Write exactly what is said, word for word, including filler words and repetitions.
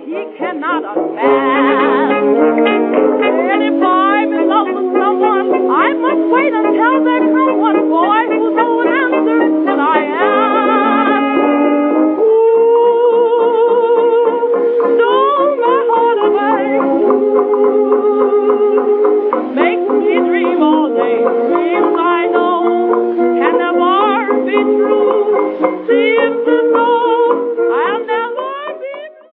he cannot understand. And if I'm in love with someone, I must wait until there comes one boy whose own answer is what I am. Ooh, stole my heart away. Makes me dream all day. Dreams I know can never be true. See